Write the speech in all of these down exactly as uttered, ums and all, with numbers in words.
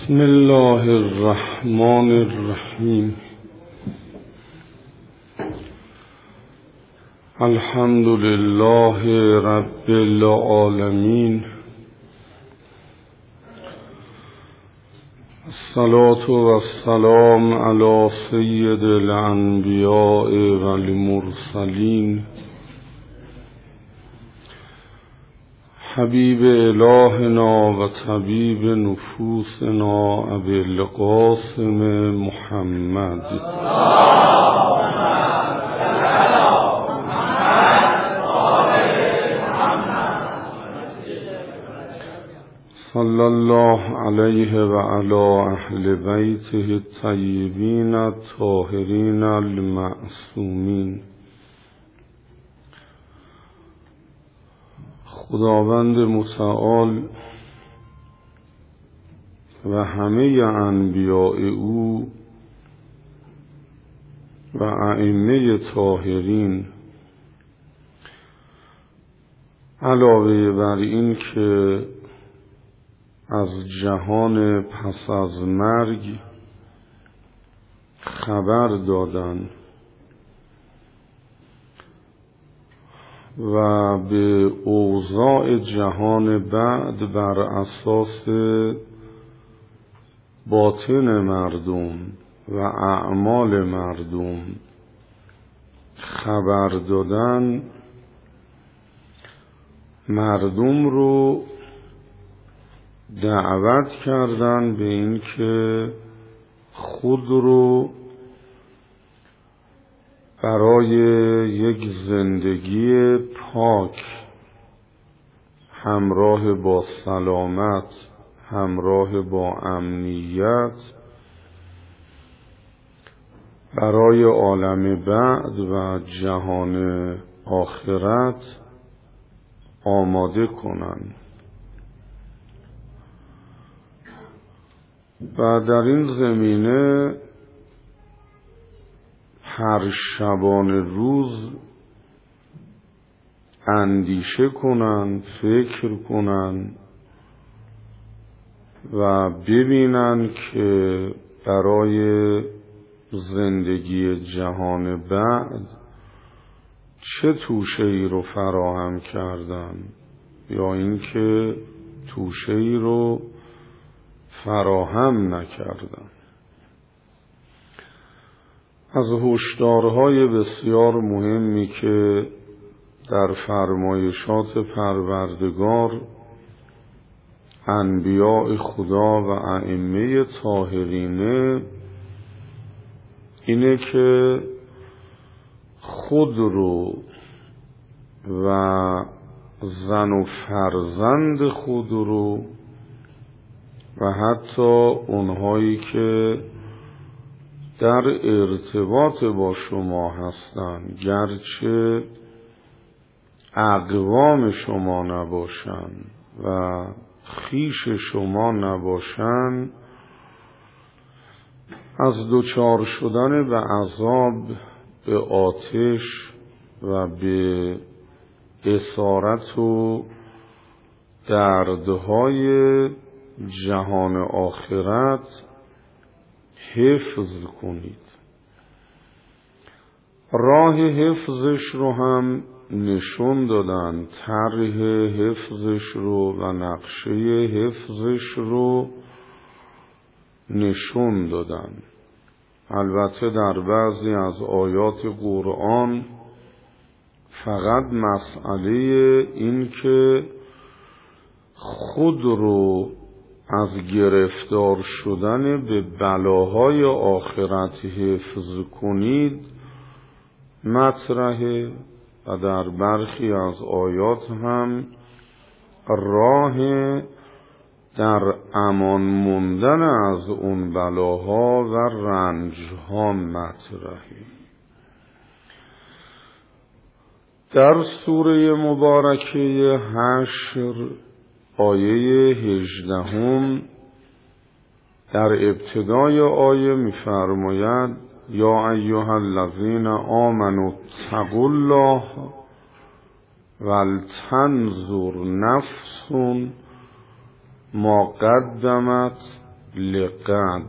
بسم الله الرحمن الرحیم. الحمد لله رب العالمین. الصلاة والسلام علی سید الانبیاء والمرسلین حبیب الهنا و طبیب نفوسنا ابی القاسم محمد صلی الله علیه و علی اهل بیته الطیبین الطاهرین المعصومین. خداوند متعال و همه انبیاء او و ائمه طاهرین علاوه بر این که از جهان پس از مرگ خبر دادند و به اوضاع جهان بعد بر اساس باطن مردم و اعمال مردم خبر دادن، مردم رو دعوت کردن به این که خود رو برای یک زندگی پاک همراه با سلامت، همراه با امنیت برای عالم بعد و جهان آخرت آماده کنند. و در این زمینه هر شبانه روز اندیشه کنند، فکر کنند و ببینند که برای زندگی جهان بعد چه توشه‌ای رو فراهم کردن یا اینکه توشه‌ای رو فراهم نکردن. از هشدارهای بسیار مهمی که در فرمایشات پروردگار انبیاء خدا و ائمه طاهرینه اینه که خود رو و زن و فرزند خود رو و حتی اونهایی که در ارتباط با شما هستند، گرچه اقوام شما نباشند و خویش شما نباشند، از دوچار شدن به عذاب، به آتش و به اسارت و دردهای جهان آخرت حفظ کنید. راه حفظش رو هم نشون دادن، طرح حفظش رو و نقشه حفظش رو نشون دادن. البته در بعضی از آیات قرآن فقط مسئله این که خود رو از گرفتار شدن به بلاهای آخرت حفظ کنید مطرحه و در برخی از آیات هم راه در امان موندن از اون بلاها و رنجها مطرحه. در سوره مبارکه حشر آیه هجدهم در ابتدای آیه می‌فرماید یا ایها الذین آمنوا اتقوا الله ولتنظر نفس ما قدمت لقد.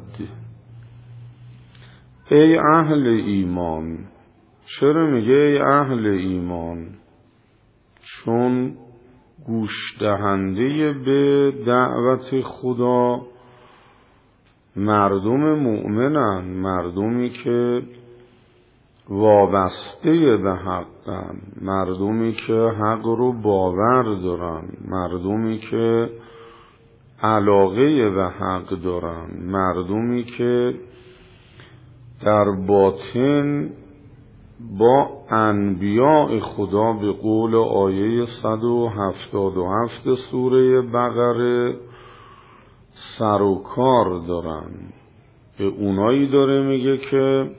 ای اهل ایمان. چرا میگه ای اهل ایمان؟ چون گوش دهنده به دعوت خدا مردم مؤمنن، مردمی که وابسته به حقن، مردمی که حق رو باور دارن، مردمی که علاقه به حق دارن، مردمی که در باطن با انبیاء خدا به قول آیه صد و هفتاد و هفت سوره بقره سر و کار دارن. به اونایی داره میگه که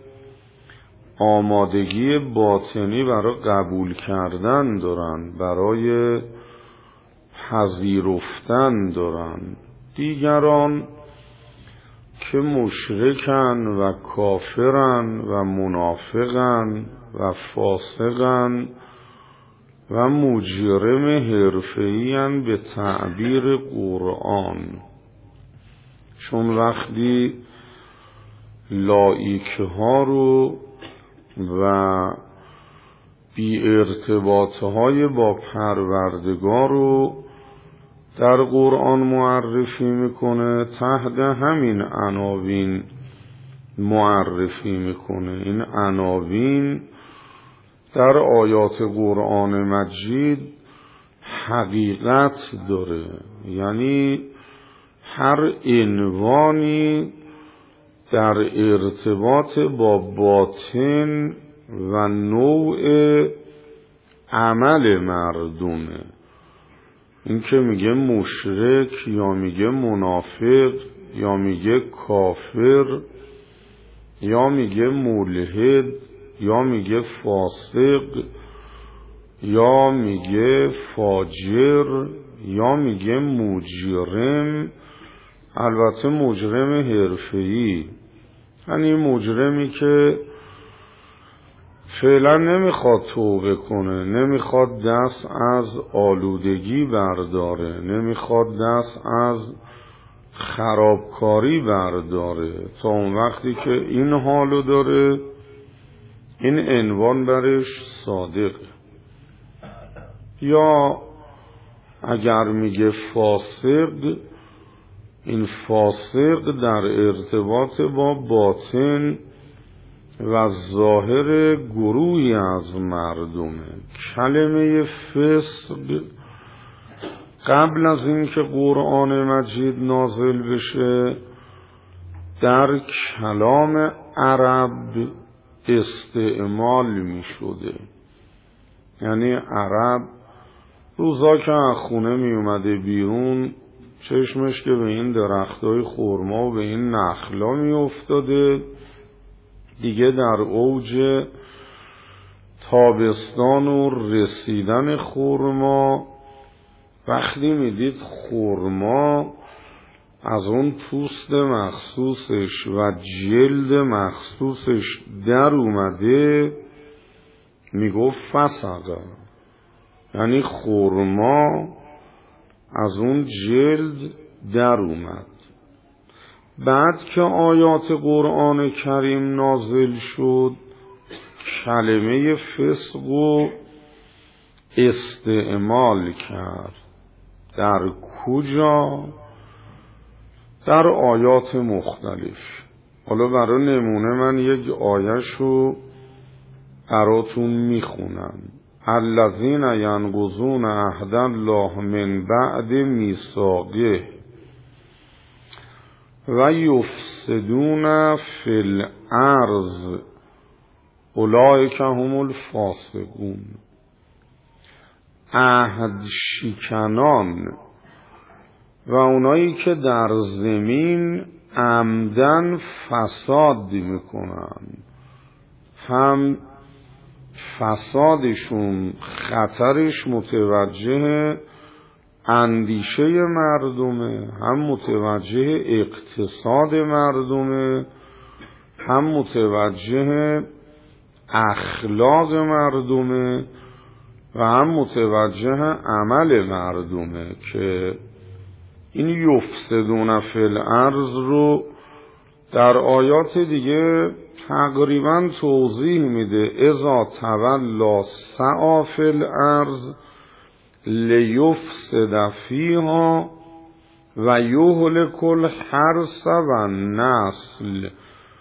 آمادگی باطنی برای قبول کردن دارن، برای پذیرفتن دارن. دیگران که مشرکن و کافرن و منافقن و فاسقن و مجرم حرفه‌ای‌اند به تعبیر قرآن. چون وقتی لایکه ها رو و بی ارتباط های با پروردگار رو در قرآن معرفی میکنه، تحت همین عناوین معرفی میکنه. این عناوین در آیات قرآن مجید حقیقت داره، یعنی هر عنوانی در ارتباط با باطن و نوع عمل مردمه. این که میگه مشرک یا میگه منافق یا میگه کافر یا میگه ملحد یا میگه فاسق یا میگه فاجر یا میگه مجرم، البته مجرم حرفه‌ای، یعنی مجرمی که فعلا نمیخواد توبه کنه، نمیخواد دست از آلودگی برداره، نمیخواد دست از خرابکاری برداره. تا اون وقتی که این حالو داره، این عنوان برش صادقه. یا اگر میگه فاسق، این فاسق در ارتباط با باطن و ظاهر گروهی از مردمه. کلمه فسق قبل از اینکه قرآن مجید نازل بشه در کلام عرب استعمال می شده. یعنی عرب روزا که از خونه می اومده بیرون، چشمش که به این درختای خرما و به این نخلا می افتاده، دیگه در اوج تابستان و رسیدن خرما، وقتی میدید خرما از اون پوست مخصوصش و جلد مخصوصش در اومده، میگفت فسقه، یعنی خرما از اون جلد در اومد. بعد که آیات قرآن کریم نازل شد، کلمه فسق رو استعمال کرد. در کجا؟ در آیات مختلف. حالا برای نمونه من یک آیه‌شو براتون میخونم. الذین ینقضون عهد الله من بعد میثاقه و یفسدون فی الارض اولئک هم الفاسقون. عهد شکنان و اونایی که در زمین عمدن فساد میکنن، هم فسادشون خطرش متوجه اندیشه مردمه، هم متوجه اقتصاد مردمه، هم متوجه اخلاق مردمه و هم متوجه عمل مردمه که این یفسدون فی الارض رو در آیات دیگه تقریبا توضیح میده. اذا تولا سعی فی الارض لیفسد فیها و یهلک الحرث و النسل.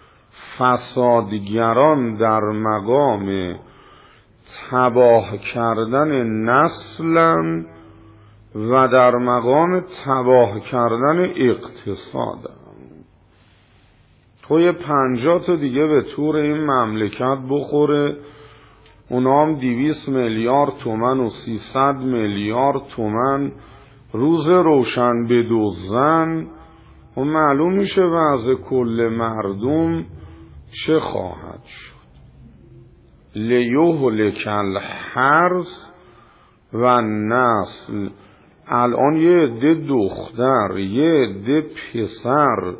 فسادگران در مقام تباه کردن نسلن و در مقام تباه کردن اقتصادن. توی پنجاه تا دیگه به طور این مملکت بخوره، اونا هم دویست میلیارد تومن و سیصد میلیارد تومن روز روشن بدزدن و معلوم میشه وضع کل مردم چه خواهد شد. لیهلک الحرث و نسل. الان یه عده دختر یه عده پسر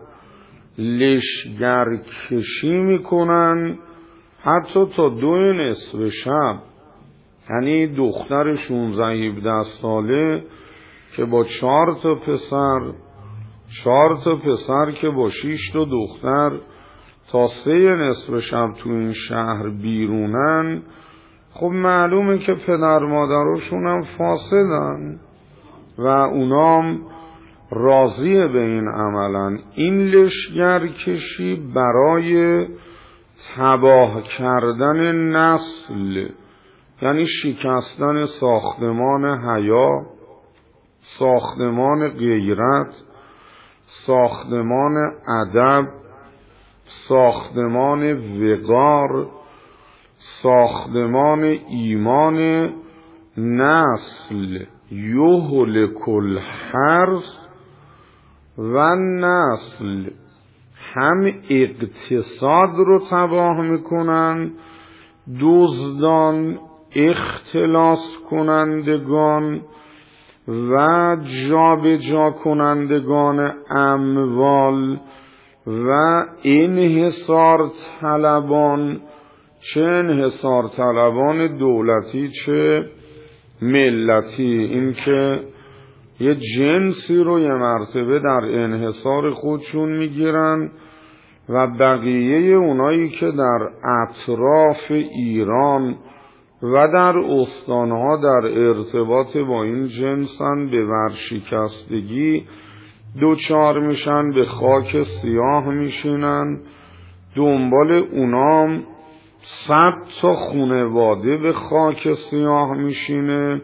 لشگرکشی میکنن حتی تا دو نصف شب. یعنی دختر شانزده هفده ساله که با چهار تا پسر چهار تا پسر که با شش تا دختر تا سه نصف شب تو این شهر بیرونن. خب معلومه که پدر مادرشون هم فاسدن و اونام راضیه به این عملن. این لشگرکشی برای تباه کردن نسل، یعنی شکستن ساختمان حیا، ساختمان غیرت، ساختمان ادب، ساختمان وقار، ساختمان ایمان نسل. یهلک الحرث و نسل. هم اقتصاد رو تباه میکنن دزدان، اختلاس کنندگان و جابجا کنندگان اموال و انحصار طلبان، چه انحصار طلبان دولتی چه ملتی. این که یه جنسی رو یه مرتبه در انحصار خودشون میگیرن و بقیه اونایی که در اطراف ایران و در استانها در ارتباط با این جنسن به ورشکستگی دوچار میشن، به خاک سیاه میشینن. دنبال اونام صد تا خانواده به خاک سیاه میشینه.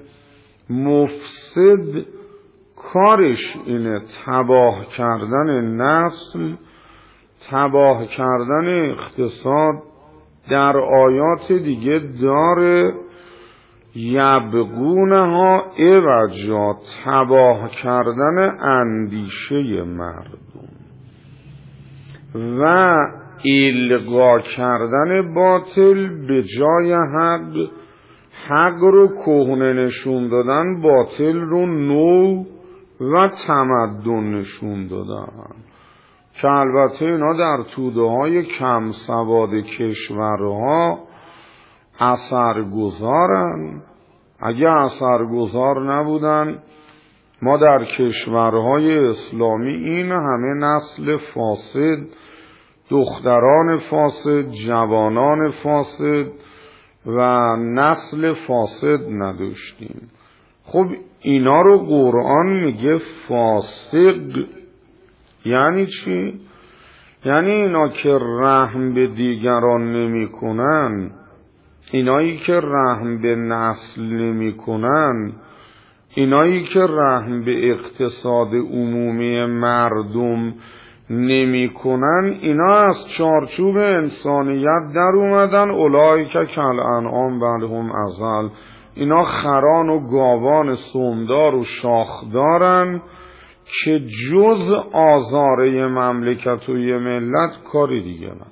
مفسد کارش اینه تباه کردن نسل، تباه کردن اقتصاد. در آیات دیگه داره یبغونها عوجا، تباه کردن اندیشه مردم و القا کردن باطل به جای حق. حق رو کهنه نشون دادن، باطل رو نو و تمدن نشون دادن که البته اینا در توده های کم سواد کشورها اثرگذارن. اگه اثرگذار نبودن ما در کشورهای اسلامی این همه نسل فاسد، دختران فاسد، جوانان فاسد و نسل فاسد نداشتیم. خب اینا رو قرآن میگه فاسق. یعنی چی؟ یعنی اینا که رحم به دیگران نمی کنن، اینایی که رحم به نسل نمی کنن، اینایی که رحم به اقتصاد عمومی مردم نمی کنن، اینا از چارچوب انسانیت در اومدن. اولایی که کل انعام بل هم اضل. اینا خران و گاوان سمدار و شاخدارن که جز آزاره مملکت و یه ملت کاری دیگه نداره.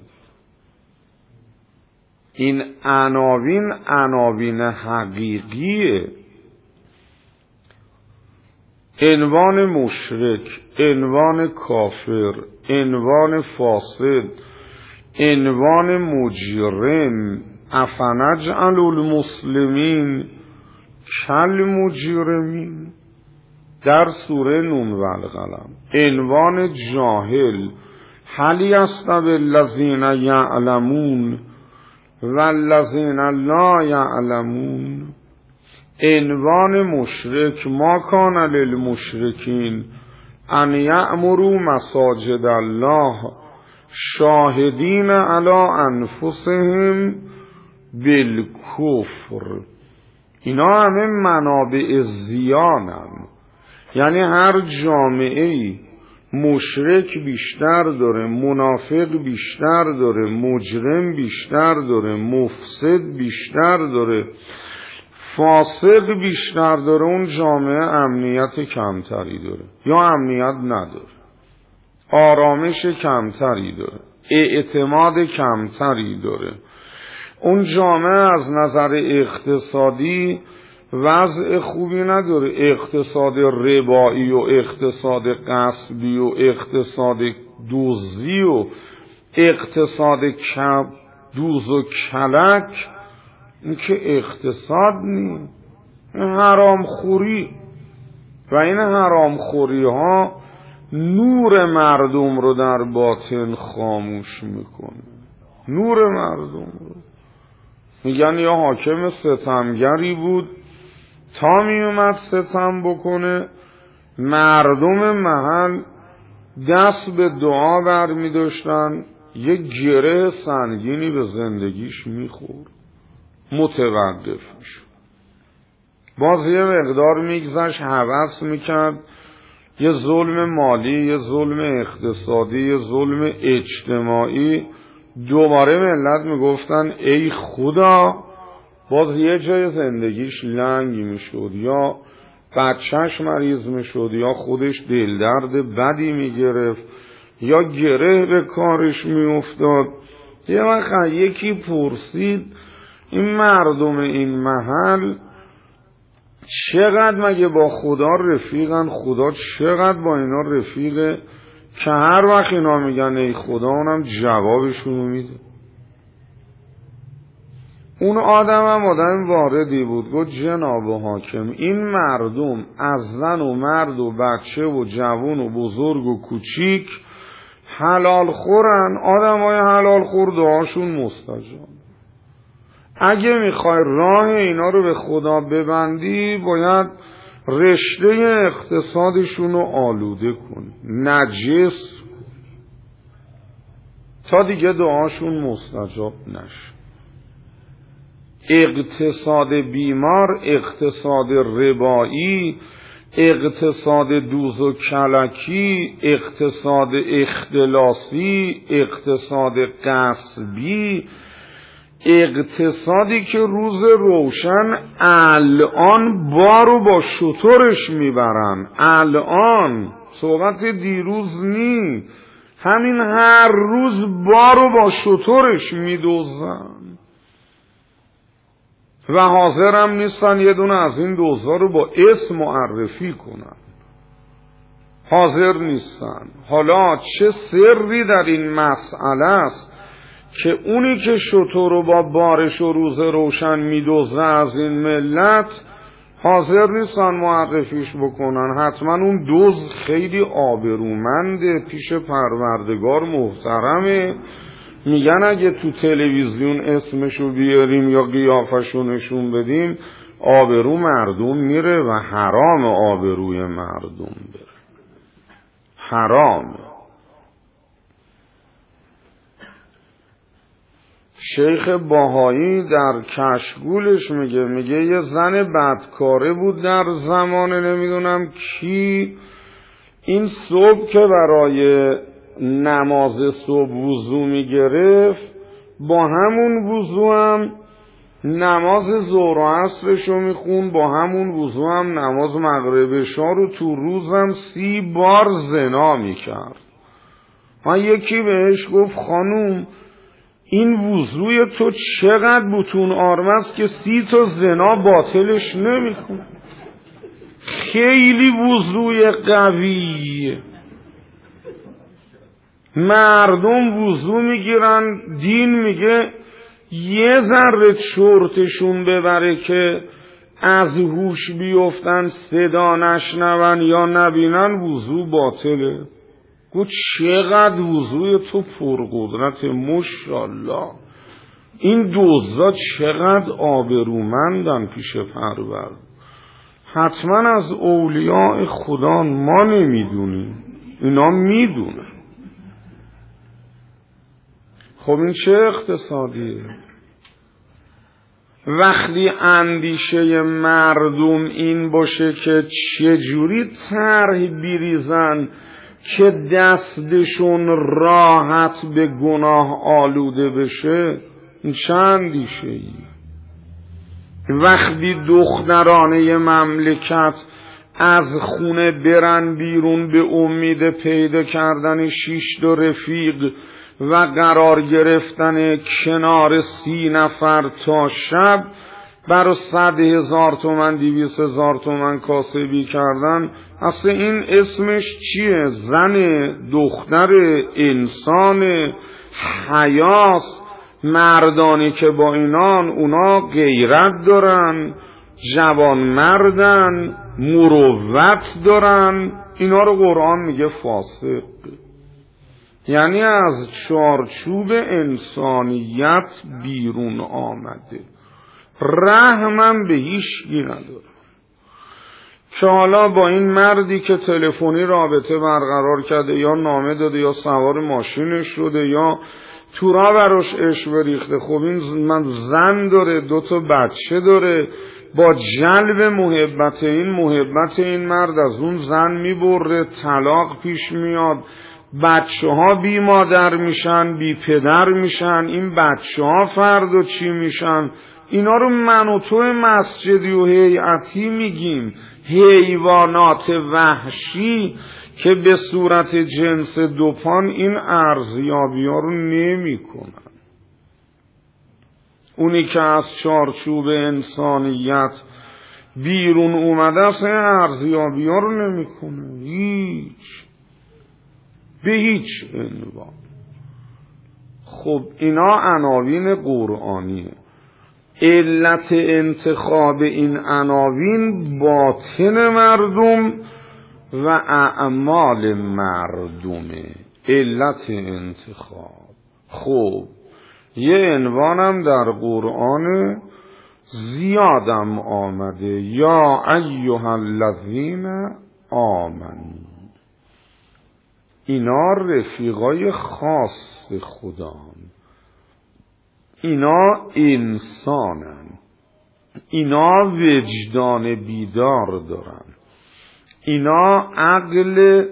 این عناوین عناوین حقیقیه. عنوان مشرک، عنوان کافر، عنوان فاسد، عنوان مجرم. افنجعل المسلمین کالمجرمین. در سوره نون و القلم عنوان جاهل هل یستوی الذین یعلمون والذین لا یعلمون، عنوان مشرک ما کان للمشرکین ان یأمروا مساجد الله شاهدین علی انفسهم بالکفر. اینا همه منابع زیانن، یعنی هر جامعه‌ای مشرک بیشتر داره، منافق بیشتر داره، مجرم بیشتر داره، مفسد بیشتر داره، فاسق بیشتر داره، اون جامعه امنیت کمتری داره یا امنیت نداره، آرامش کمتری داره، اعتماد کمتری داره. اون جامعه از نظر اقتصادی وضع خوبی نداره، اقتصاد ربایی و اقتصاد غصبی و اقتصاد دزدی و اقتصاد دوز و کلک، این که اقتصاد نیست، این حرام خوری. و این حرام خوری ها نور مردم رو در باطن خاموش میکنه، نور مردم رو. میگن یا حاکم ستمگری بود، تا می اومد ستم بکنه مردم محل دست به دعا بر می داشتن، یک گره سنگینی به زندگیش می خورد، متوقف می شد. باز یه مقدار می گذشت، هوس می کرد، یه ظلم مالی، یه ظلم اقتصادی، یه ظلم اجتماعی، دوباره ملت می گفتن ای خدا. باز یه جای زندگیش لنگ می شد، یا بچهش مریض می شد، یا خودش دل درد بدی می گرفت، یا گره به کارش می افتاد. یه وقت یکی پرسید این مردم این محل چقدر مگه با خدا رفیقن، خدا چقدر با اینا رفیقه که هر وقت اینا میگن ای خدا اونم جوابشونو میده. اون آدم هم آدم واردی بود، گفت جناب حاکم این مردم از زن و مرد و بچه و جوان و بزرگ و کوچیک حلال خورن، آدم های حلال خور دعاشون مستجاب. اگه میخوای راه اینا رو به خدا ببندی باید رشته اقتصادشون رو آلوده کنی، نجس کنی تا دیگه دعاشون مستجاب نشه. اقتصاد بیمار، اقتصاد ربایی، اقتصاد دوز و کلکی، اقتصاد اختلاسی، اقتصاد غصبی، اقتصادی که روز روشن الان بارو با شترش میبرن، الان صحبت دیروز نی، همین هر روز بارو با شترش میدوزن و حاضرم نیستن یه دونه از این دوزا رو با اسم معرفی کنن، حاضر نیستن. حالا چه سری در این مسئله است که اونی که شتر رو با بارش و روز روشن میدوزه از این ملت حاضر نیستن معرفیش بکنن. حتما اون دوز خیلی آبرومنده، پیش پروردگار محترمه، میگن اگه تو تلویزیون اسمشو بیاریم یا قیافشو نشون بدیم آبرو مردم میره و حرام آبروی مردم بره، حرامه. شیخ باهایی در کشگولش میگه میگه یه زن بدکاره بود در زمان نمیدونم کی، این صبح که برای نماز صبح وضو میگرفت با همون وضو هم نماز ظهر و عصرشو میخون، با همون وضو هم نماز مغرب عشا رو تو روزم سی بار زنا میکرد. من یکی بهش گفت خانوم این وضوی تو چقدر بطون آرمست که سی تا زنا باطلش نمیکن، خیلی وضوی قویه. مردم وضو میگیرن، دین میگه یه ذره چرتشون ببره که از هوش بیفتن، صدا نشنون یا نبینن، وضو باطله. گفت چقدر وضوی تو پرقدرت، ماشاءالله، این دزدا چقدر آبرومندن پیش پرور. حتما از اولیاء خدا، ما نمیدونیم، اینا میدونن. خب این چه اقتصادیه؟ وقتی اندیشه مردم این باشه که چجوری طرح بیریزن که دستشون راحت به گناه آلوده بشه، این چه اندیشه ای؟ وقتی دخترانه مملکت از خونه برن بیرون به امید پیدا کردن شش تا رفیق و قرار گرفتن کنار سی نفر تا شب، برای صد هزار تومن دویست هزار تومن کاسبی کردن، اصلا این اسمش چیه؟ زن، دختر، انسان، حیاس. مردانی که با اینان، اونا غیرت دارن، جوان مردن، مروت دارن، اینا رو قرآن میگه فاسق. یعنی از چارچوب انسانیت بیرون آمده، رحمم به هیچکی نداره. که حالا با این مردی که تلفنی رابطه برقرار کرده، یا نامه داده، یا سوار ماشینش شده، یا تورا براش عشق بریخته، خب این من زن داره، دو تا بچه داره، با جلب محبت این محبت این مرد از اون زن میبره، طلاق پیش میاد، بچه ها بی مادر میشن، بی پدر میشن، این بچه ها فردا چی میشن؟ اینا رو من و تو مسجدی و هیئتی میگیم، حیوانات وحشی که به صورت جنس دوپان این ارزیابی ها رو نمی کنن. اونی که از چارچوب انسانیت بیرون اومده است این ارزیابی ها رو نمی کنه، هیچ، به هیچ عنوان. خب اینا عناوین قرآنیه. علت انتخاب این عناوین باطن مردم و اعمال مردمه، علت انتخاب. خب یه عنوانم در قرآن زیادم آمده، یا ایها الذین آمنوا. اینا رفیقای خاص خدان، اینا انسانن، اینا وجدان بیدار دارن، اینا عقل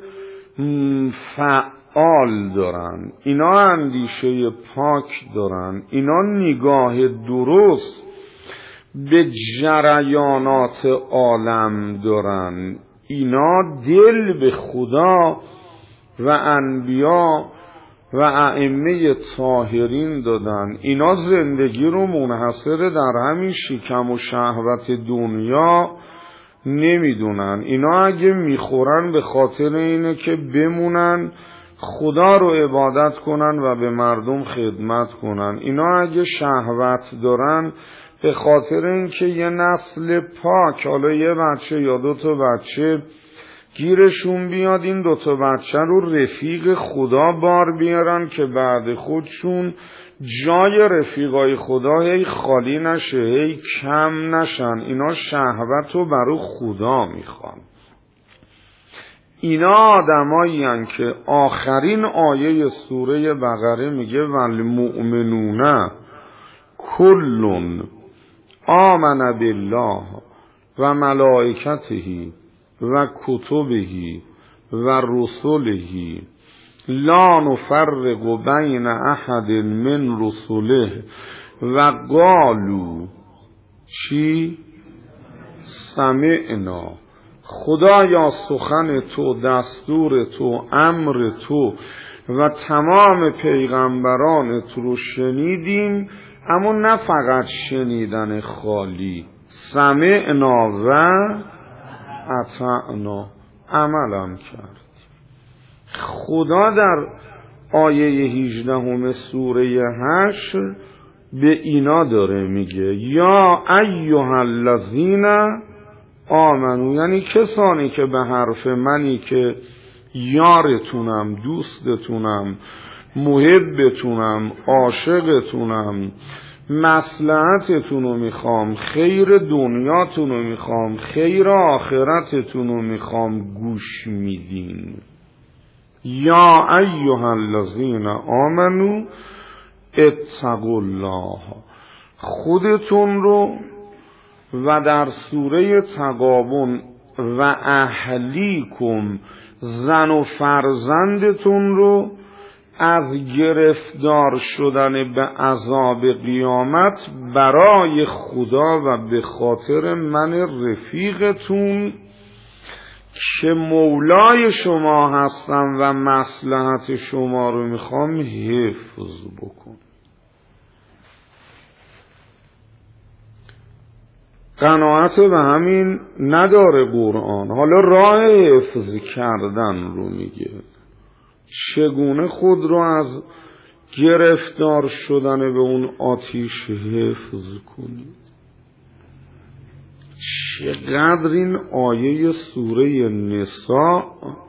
فعال دارن، اینا اندیشه پاک دارن، اینا نگاه درست به جریانات عالم دارن، اینا دل به خدا و انبیا و ائمه طاهرین دادن، اینا زندگی رو منحصر در همین شکم و شهوت دنیا نمیدونن، اینا اگه میخورن به خاطر اینه که بمونن خدا رو عبادت کنن و به مردم خدمت کنن، اینا اگه شهوت دارن به خاطر اینکه یه نسل پاک، حالا یه بچه یا دو تا بچه گیرشون بیاد، این دو تا بچه رو رفیق خدا بار بیارن که بعد خودشون جای رفیقای خدا هی خالی نشه، هی کم نشن. اینا شهوت رو برای خدا میخوان. اینا آدمایی هن که آخرین آیه سوره بقره میگه والمؤمنون کلون آمن بالله و ملائکته و کتبه و رسله لا نفرق بین احد من رسله و قالوا چی؟ سمعنا. خدایا سخن تو، دستور تو، امر تو و تمام پیغمبرانت رو شنیدیم، اما نه فقط شنیدن خالی، سمعنا و اطعنا، عملم کرد. خدا در آیه هجدهم سوره حشر به اینا داره میگه یا ایها الذین آمنو، یعنی کسانی که به حرف منی که یارتونم، دوستتونم، محبتونم، عاشقتونم، مصلحتتونو میخوام، خیر دنیاتونو میخوام، خیر آخرتتونو میخوام، گوش میدین. یا ایها الذین آمنو اتقوا الله، خودتون رو و در سوره تغابن و اهلیکم، زن و فرزندتون رو از گرفتار شدن به عذاب قیامت برای خدا و به خاطر من رفیقتون که مولای شما هستم و مصلحت شما رو میخوام حفظ بکن. قناعت به همین نداره قرآن، حالا راه حفظ کردن رو میگه، چگونه خود رو از گرفتار شدن به اون آتیش حفظ کنید. چقدر این آیه سوره نساء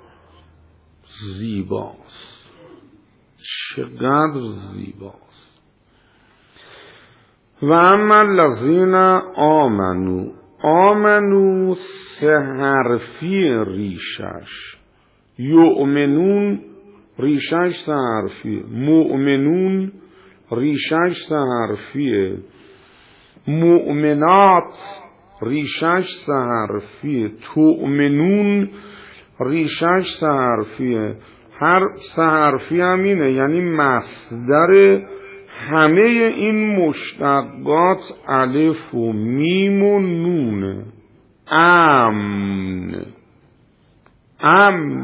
زیباست، چقدر زیباست. و اما الذین آمنو، آمنو سه حرفی ریشش، یؤمنون ریشش سه حرفیه، مؤمنون ریشش سه حرفیه، مؤمنات ریشش سه حرفیه، تؤمنون ریشش سه حرفیه. هر سه حرفی هم اینه، یعنی مصدر همه این مشتقات الف و میم و نونه. امن، امن.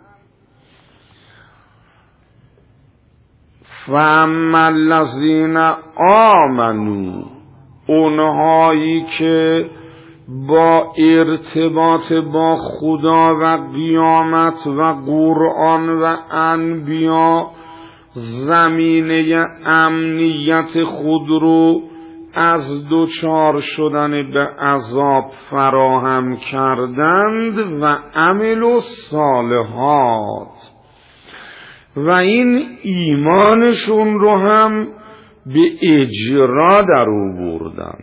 فاما الذین آمنو، اونهایی که با ارتباط با خدا و قیامت و قرآن و انبیا زمینه امنیت خود رو از دوچار شدن به عذاب فراهم کردند و عمل و صالحات، و این ایمانشون رو هم به اجرا در آوردن،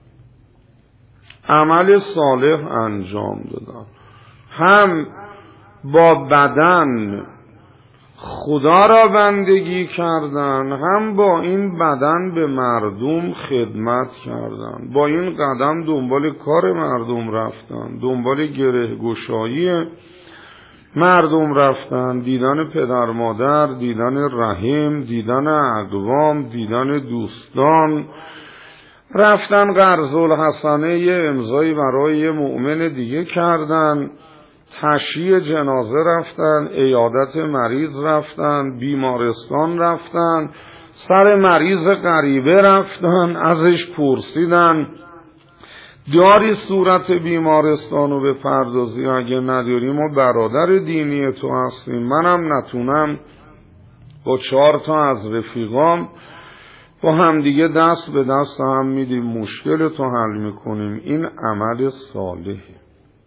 عمل صالح انجام دادن، هم با بدن خدا را بندگی کردن، هم با این بدن به مردم خدمت کردن، با این قدم دنبال کار مردم رفتن، دنبال گره گشایی مردم رفتن، دیدن پدر مادر، دیدن رحم، دیدن اقوام، دیدن دوستان، رفتن قرض الحسنه یه امضایی برای یه مؤمن دیگه کردن، تشییع جنازه رفتن، عیادت مریض رفتن، بیمارستان رفتن، سر مریض غریبه رفتن، ازش پرسیدن داری صورت بیمارستان رو بپردازی؟ اگه نداری ما برادر دینی تو هستیم، منم نتونم با چهار تا از رفیقام با هم دیگه دست به دست هم میدیم، مشکل تو حل میکنیم. این عمل صالحه.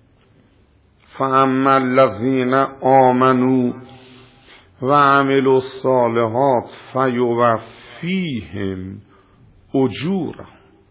فاما الذین آمنو و عملوا الصالحات فیوفیهم اجورهم.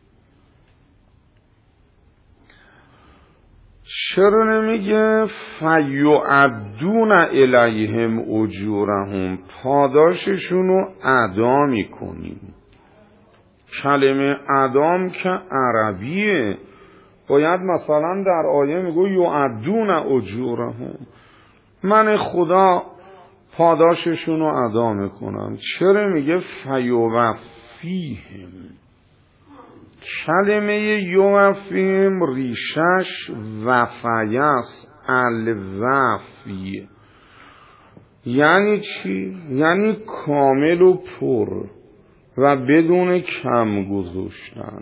چرا نمیگه فیعدون الیهم اجورهم؟ پاداششونو ادا میکنیم. کلمه ادام که عربیه، باید مثلا در آیه میگو یعدون اجورهم، من خدا پاداششونو ادا میکنم. چرا میگه فیوفیهم؟ کلمه یوفیم ریشش وفیه است، الوفی. یعنی چی؟ یعنی کامل و پر و بدون کم گذاشتن.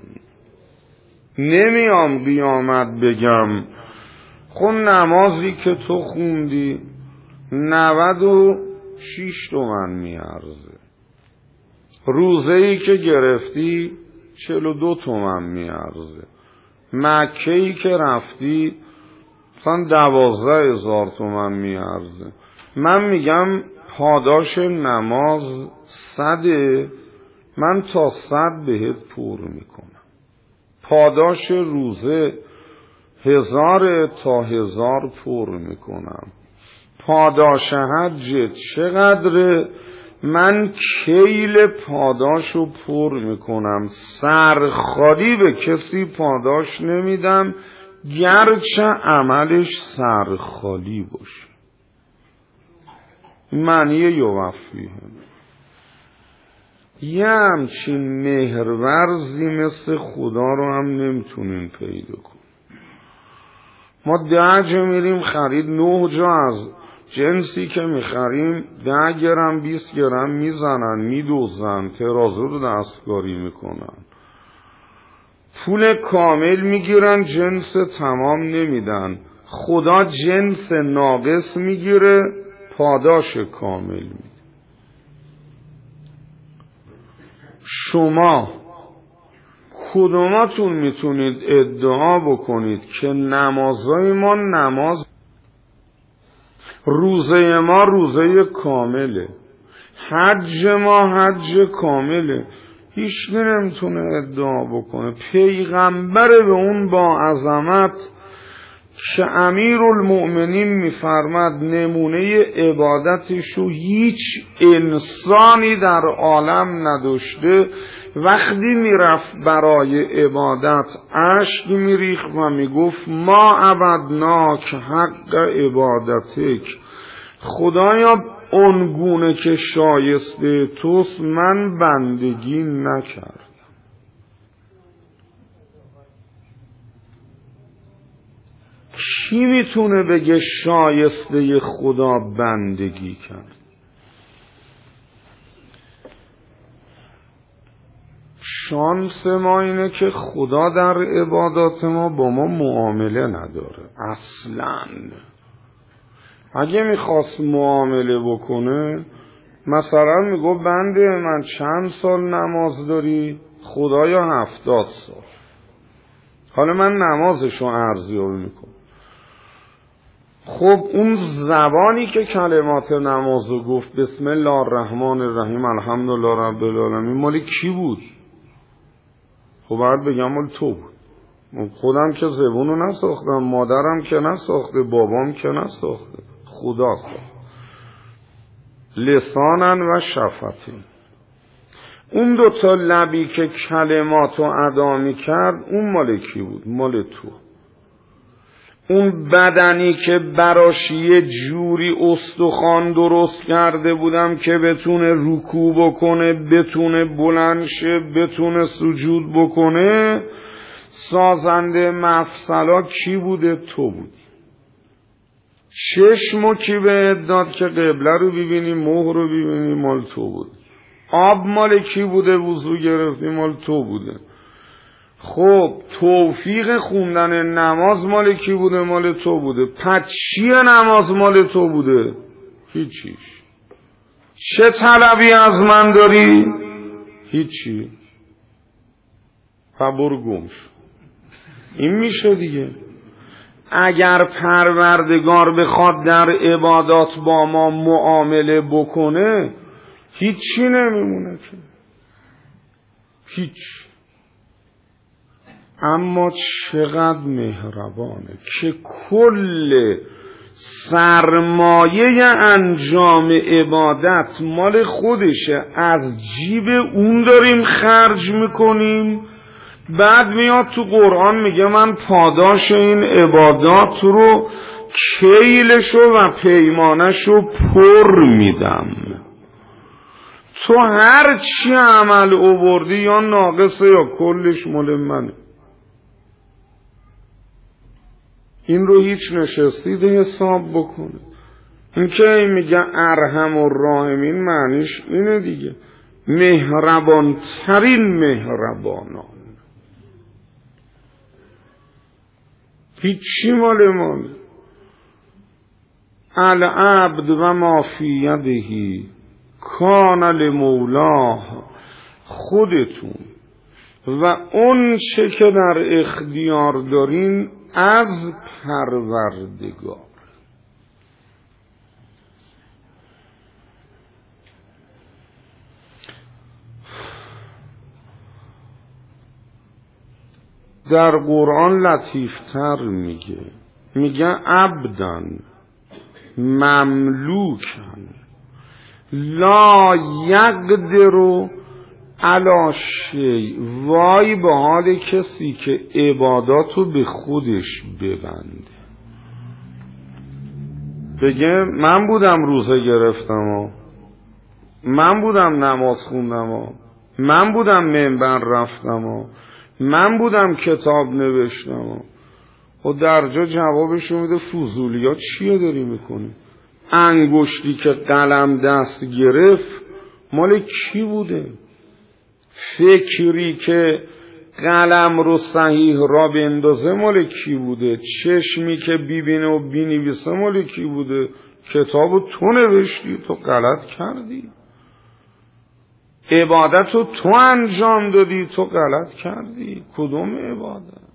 نمیام قیامت بگم خب نمازی که تو خوندی نود و شیش تومن میارزه، روزه ای که گرفتی چهل و دو تومن میارزه. مکه ای که رفتی مثلا دوازده هزار تومن میارزه. من میگم پاداش نماز صده، من تا صد بهت پر میکنم. پاداش روزه هزار تا هزار پر میکنم. پاداش حج چقدره؟ من کیل پاداشو پر میکنم. سرخالی به کسی پاداش نمیدم گرچه عملش سرخالی باشه. معنی یوفیه یه همچین مهرورزی مثل خدا رو هم نمیتونیم پیدا کنیم. ما ده جا میریم خرید، نه جا از جنسی که میخریم ده گرم بیست گرم میزنن، میدوزن، ترازو رو دستکاری میکنن، پول کامل میگیرن، جنس تمام نمیدن. خدا جنس ناقص میگیره، پاداش کامل میده. شما کدوماتون میتونید ادعا بکنید که نمازهای ما نماز، روزه ما روزه کامله، حج ما حج کامله؟ هیچ نمیتونه ادعا بکنه. پیغمبر به اون با عظمت که امیرالمؤمنین میفرماد نمونه عبادتشو هیچ انسانی در عالم نداشته، وقتی میرفت برای عبادت اشک میریخت و میگفت ما عبدناک حق عبادتک، خدایا اونگونه که شایسته توست من بندگی نکردم. کی میتونه بگه شایسته خدا بندگی کرد؟ شانس ما اینه که خدا در عبادات ما با ما معامله نداره اصلاً. اگه میخواست معامله بکنه مثلا میگو بنده من چند سال نماز داری؟ خدایا هفتاد سال. حالا من نمازشو ارزیابی میکنم. خب اون زبانی که کلمات نمازو گفت بسم الله الرحمن الرحیم الحمدلله رب العالمین مال کی بود؟ خب باید بگم مال تو بود. خودم که زبونو نساختم، مادرم که نساخته، بابام که نساخته، خدا ساخت. لسانن و شفتین. اون دوتا لبی که کلماتو ادا می کرد اون مال کی بود؟ مال تو. اون بدنی که براش یه جوری استخوان درست کرده بودم که بتونه رکوع بکنه، بتونه بلند شه، بتونه سجود بکنه، سازنده مفصلا کی بوده؟ تو بودی. چشمو کی به داد که قبله رو ببینی، مهر رو ببینی؟ مال تو بود. آب مال کی بوده؟ وضو گرفتی؟ مال تو بوده. خب توفیق خوندن نماز مال کی بوده؟ مال تو بوده. پس چیه نماز مال تو بوده؟ هیچیش. چه طلبی از من داری؟ هیچی. برو گم شو. این میشه دیگه. اگر پروردگار بخواد در عبادات با ما معامله بکنه هیچی نمیمونه که. هیچ. اما چقدر مهربانه که کل سرمایه انجام عبادت مال خودشه، از جیب اون داریم خرج میکنیم. بعد میاد تو قرآن میگه من پاداش این عبادات رو کیلشو و پیمانشو پر میدم. تو هر چی عمل آوردی یا ناقصه یا کلش مال منه. این رو هیچ نشستید حساب بکنه. این که میگه ارحم الراحمین معنیش اینه دیگه، مهربان ترین مهربانان. هیچی مال مال. العبد و ما فی یده کان لمولاه خودتون و اون چه که در اختیار دارین از پروردگار. در قرآن لطیفتر میگه، میگه عبدن مملوکن لا یقدر علی شیء. وای به حال کسی که عباداتو به خودش ببنده. بگه من بودم روزه گرفتم و من بودم نماز خوندم و من بودم منبر رفتم و من بودم کتاب نوشتم و و در جا جوابشو میده فضولیات چیه داری میکنی؟ انگشتی که قلم دست گرفت مال کی بوده؟ فکری که قلم رو صحیح را بندازه مال کی بوده؟ چشمی که بیبینه و بینویسه مال کی بوده؟ کتابو تو نوشتی، تو غلط کردی. عبادتو تو انجام دادی، تو غلط کردی. کدوم عبادت؟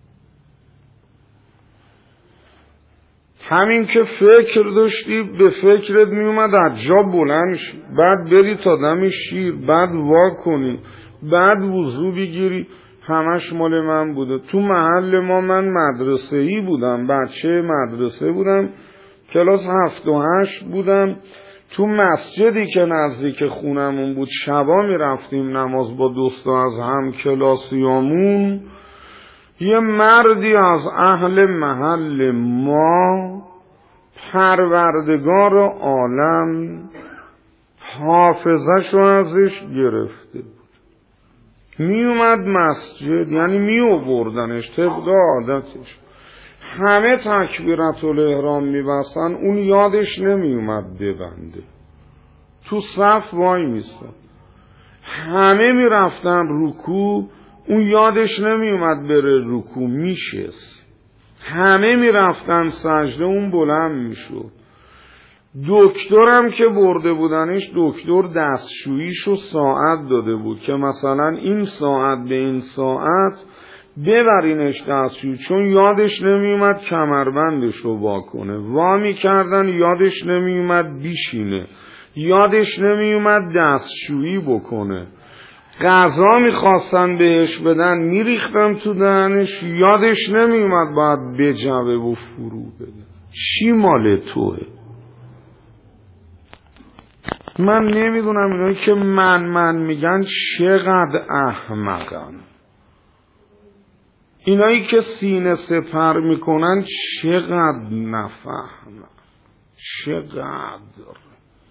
همین که فکر داشتی به فکرت میومد از جا بلند شی، بعد بری تا دم شیر، بعد وا کنی، بعد وضو بگیری، همش مال من بوده. تو محل ما من مدرسه‌ای بودم، بچه مدرسه بودم، کلاس هفت و هشت بودم. تو مسجدی که نزدیک خونمون بود شبا می رفتیم نماز با دوستا از هم کلاسیامون. یه مردی از اهل محل ما پروردگار عالم حافظش رو ازش گرفته بود. می اومد مسجد، یعنی می آوردنش طبق عادتش، همه تکبیرت الاحرام می بستن، اون یادش نمی اومد ببنده، تو صف وای میستاد. همه می رفتن رکوع، اون یادش نمی اومد بره رکوع، میشست. همه می رفتن سجده، اون بلند می شد. دکترم که برده بودنش، دکتر دستشوییشو ساعت داده بود که مثلا این ساعت به این ساعت ببرینش دستشویی، چون یادش نمی اومد کمربندشو وا کنه. وا می کردن یادش نمی اومد بیشینه، یادش نمی اومد دستشویی بکنه. غذا میخواستن بهش بدن، میریختن تو دهنش، یادش نمیومد باید بجوه و فرو بده. چی مال توه؟ من نمیدونم اینایی که من من میگن چقدر احمقن. اینایی که سینه سپر میکنن چقدر نفهمن، چقدر.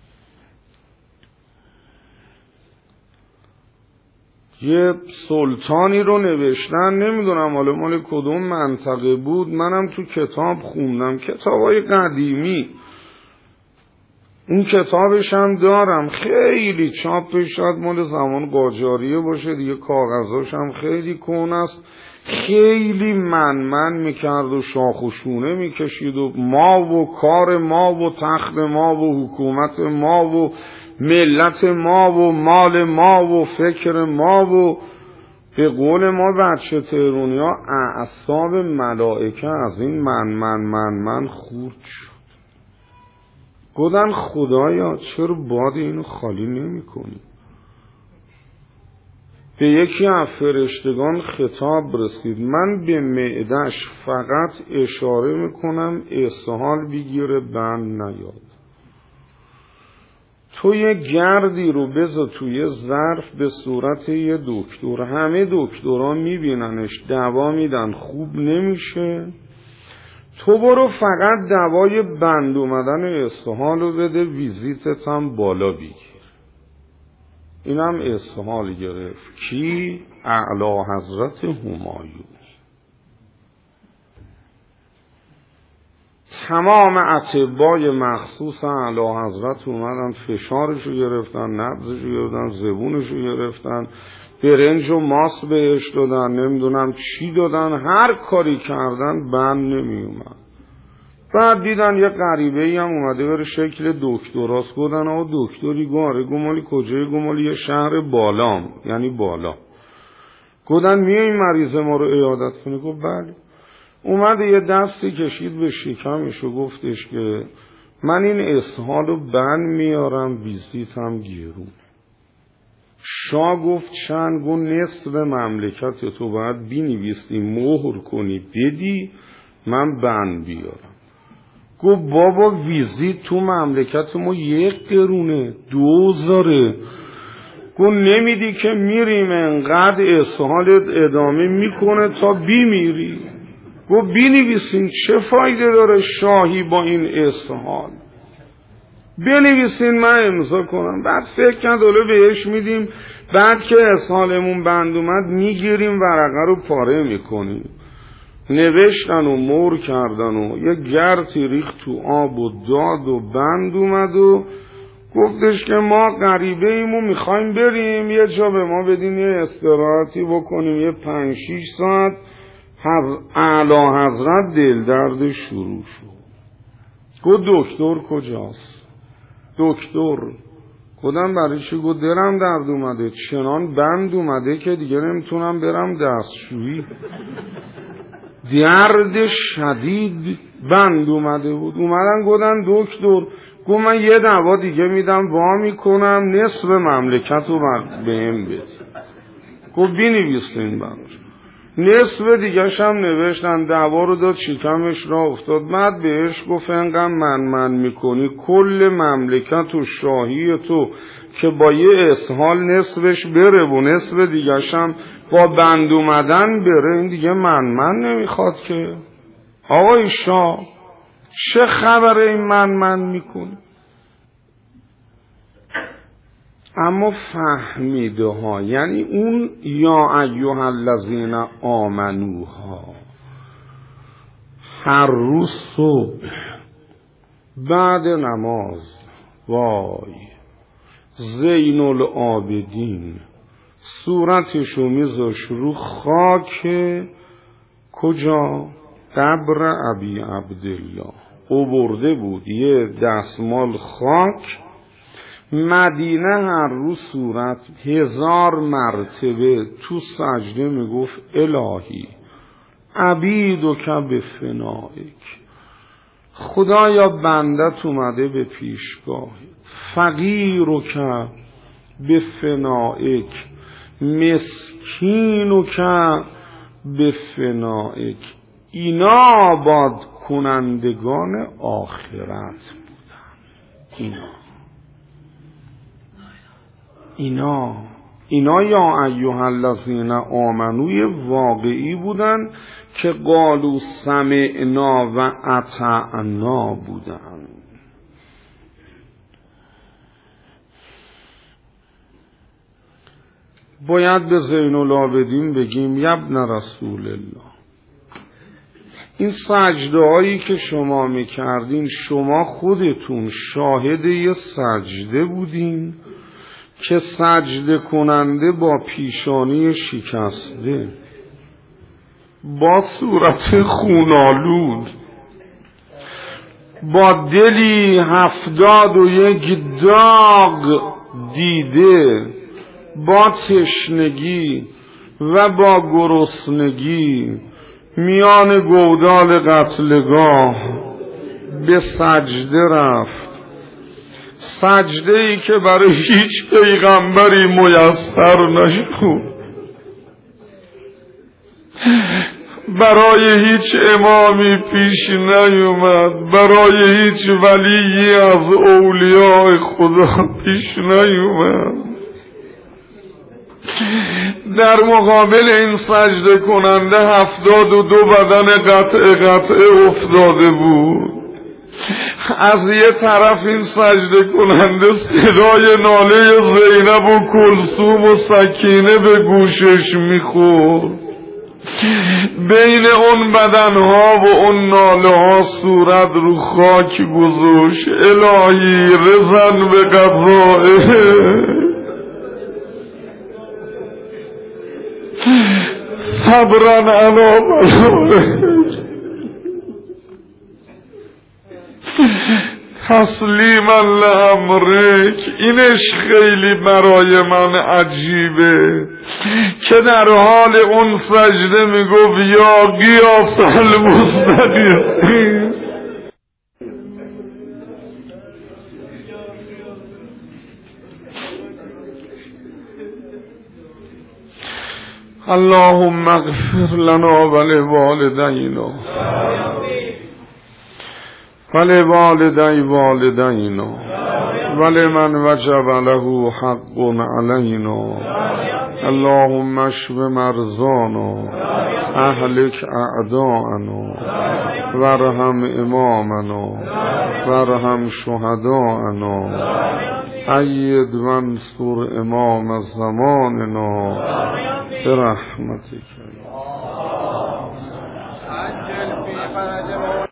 یه سلطانی رو نوشتن، نمیدونم حالا مال کدوم منطقه بود، منم تو کتاب خوندم، کتابای قدیمی. اون کتابش هم دارم، خیلی چاپش شاید مال زمان قاجاریه باشه دیگه، کاغذاش هم خیلی کهنه است. خیلی من من میکرد و شاخ و شونه میکشید و ما و کار ما و تخت ما و حکومت ما و ملت ما و مال ما و فکر ما و به قول ما بچه تهرونی ها اعصاب ملائکه از این من من من من خورد شد. گفتن خدایا چرا باد اینو خالی نمی کنی؟ به یکی از فرشتگان خطاب رسید، من به معدش فقط اشاره میکنم اسهال بگیره بند نیاد. تو یه گردی رو بذار توی ظرف به صورت یه دکتر، همه دکترها میبیننش دوا میدن، خوب نمیشه، تو برو فقط دوای بند اومدن اسهال رو بده، ویزیتت هم بالا بگیر. اینم اسهال گرفت. کی؟ اعلی حضرت همایون. تمام اطبای مخصوص اعلی حضرت اومدن، فشارشو گرفتن، نبضشو گرفتن، زبونشو گرفتن، برنج و ماس بهش دادن، نمیدونم چی دادن، هر کاری کردن بند نمی اومد. بعد دیدن یه غریبه‌ای هم اومده بره شکل دکتراست. گفتن آقا دکتری؟ گاره گمالی کجای گمالی؟ یه شهر بالام، یعنی بالا. گفتن میای این مریض ما رو عیادت کنی؟ گفت بله. اومده یه دستی کشید به شکمش و گفتش که من این اسهال رو بند میارم، ویزیتم گیرون. شاه گفت چند؟ گفت نصف مملکت تو باید بینویسی مهر کنی بدی من بند بیارم. گفت بابا ویزیت تو مملکت ما یک قرونه دوزاره. گفت نمیدی که میریم انقدر اسهالت ادامه میکنه تا بیمیری. گفت بینویسین چه فایده داره شاهی با این اسهال؟ بنویسین من امضا کنم. بعد فکر کرد دوله بهش میدیم، بعد که اسهالمون بند اومد میگیریم ورقه رو پاره میکنیم. نوشتن و مور کردن و یه گرتی ریخت تو آب و داد و بند اومد و گفتش که ما غریبه ایمو میخوایم بریم یه جا به ما بدین یه استراحتی بکنیم یه پنج شیش ساعت. اعلی حضرت دل درد شروع شد. گفت دکتر کجاست؟ دکتر خودم برای چی؟ گفت دلم درد اومده، چنان بند اومده که دیگه نمیتونم برم دستشویی. درد شدید بند اومده بود. اومدن گفتن دکتر، گفت من یه دوا دیگه میدم وا میکنم نصف مملکت رو بهم بدی. گفت بینویسین براش. نصف دیگه هم نوشتن، دوا رو داد شکمش را افتاد. بعد بهش گفت انقدر من من میکنی کل مملکت و شاهی تو که با یه اسهال نصفش بره و نصف دیگه هم با بند اومدن بره، این دیگه من من نمیخواد که. آقای شاه چه خبره این من من میکنی؟ اما فهمیده ها، یعنی اون یا ایها الذین آمنوها هر روز صبح بعد نماز وای زین العابدین صورتشو میذاش رو خاک کجا؟ قبر ابی عبدالله. او برده بود یه دستمال خاک. مدینه هر روز صورت هزار مرتبه تو سجده میگفت الهی عبیدو که به فنائک، خدایا بندت اومده به پیشگاه، فقیرو که به فنائک، مسکینو که به فنائک. اینا آباد کنندگان آخرت بودن. اینا اینا اینا یا ایها الذین آمنوی واقعی بودن که قالوا سمعنا و اطعنا بودن. باید به زین العابدین بگیم یبن رسول الله، این سجده هایی که شما میکردین شما خودتون شاهد یه سجده بودین که سجده کننده با پیشانی شکسته، با صورت خونالود، با دلی هفتاد و یک داغ دیده، با تشنگی و با گرسنگی میان گودال قتلگاه به سجده رفت. سجده ای که برای هیچ پیغمبری میسر نشد، برای هیچ امامی پیش نیومد، برای هیچ ولی از اولیاء خدا پیش نیومد. در مقابل این سجده کننده هفتاد و دو بدن قطع قطع افتاده بود. از یه طرف این سجده کننده صدای ناله زینب و کلثوم و سکینه به گوشش میخورد. بین اون بدنها و اون ناله ها صورت رو خاک گذاشت. الهی رضا به قضائه، صبرا علی بلائه. تسلیما لامرک. اینش خیلی برای من عجیبه که در حال اون سجده میگفت یا قیاس المستقیم. اللهم اغفر لنا ولوالدینا ولوالدی والدینا ولمن وجب له حق علینا. اللهم اشف مرضانا اهلک اعداءنا وارحم امامنا وارحم شهداءنا اید وانصر امام زماننا برحمتك.